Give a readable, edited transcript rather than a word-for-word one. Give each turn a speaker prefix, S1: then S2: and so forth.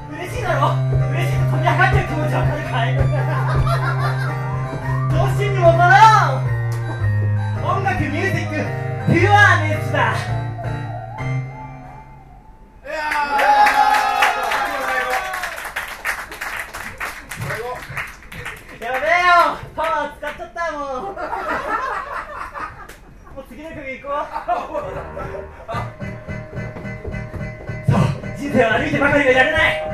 S1: 嬉しいだろ。嬉しいと飛び上がってる気持ちわかるかい。どうしてにもならん音楽ミュージックピュアネスだ。やべえよ、パワー使っちゃったよ。もう次の曲行こう。そう、人生は歩いてばかりがやれない。